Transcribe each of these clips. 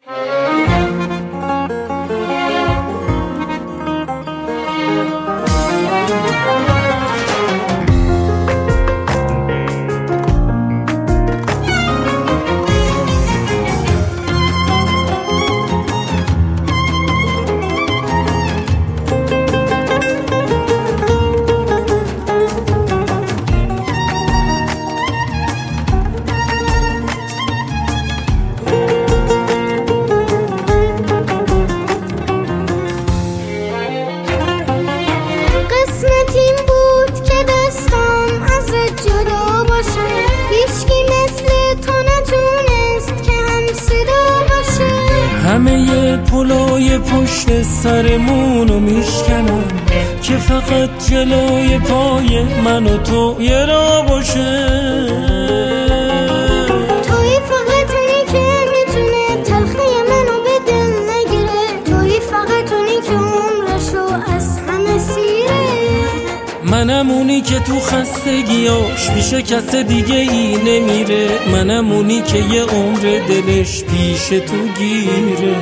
همه پلوی پشت سرمونو میشکنم که فقط جلوی پای من و تو یه را باشه. توی فقط اونی که میتونه تلخی منو به دل نگیره، توی فقط اونی که عمرشو از همه سیره. منم اونی که تو خستگیاش پیش کس دیگه ای نمیره، منم اونی که یه عمر دلش پیش تو گیره.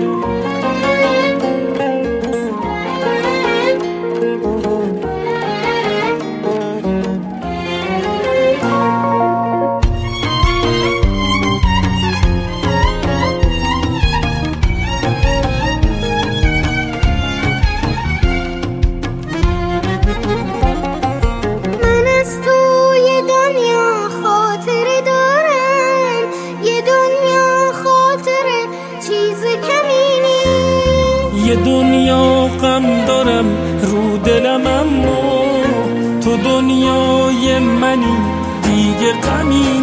یه دنیا غم دارم رو دلم، اما تو دنیای منی دیگه غمی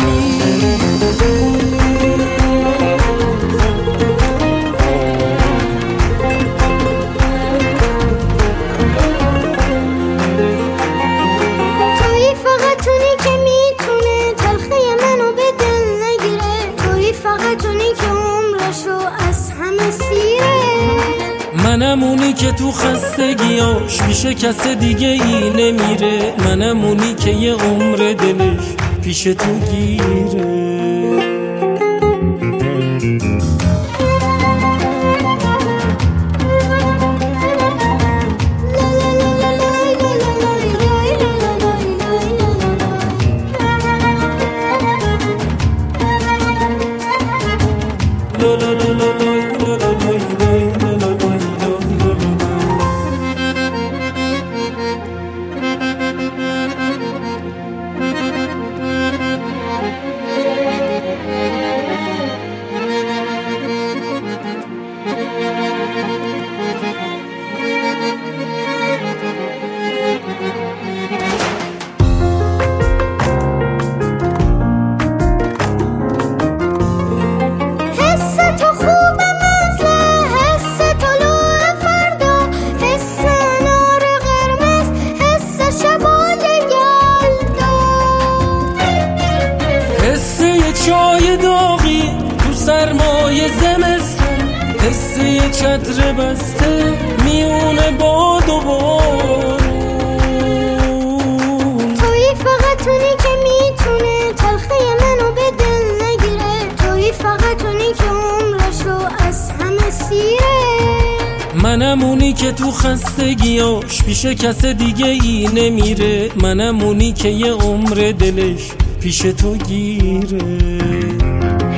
توی فقط اونی که میتونه تلخی منو به دل نگیره، توی فقط اونی که عمرشو از همه سیره. منم اونی که تو خستگیاش پیش کس دیگه ای نمیره، منم اونی که یه عمر دلش پیش تو گیره. چای داغی تو سرمای زمستون، حس یه چتر بسته میونه باد و بارون. توی فقط اونی که میتونه تلخی منو به دل نگیره، توی فقط اونی که عمرشو از همه سیره. منم اونی که تو خستگیاش پیش کس دیگه ای نمیره، منم اونی که یه عمر دلش پیش تو گیره.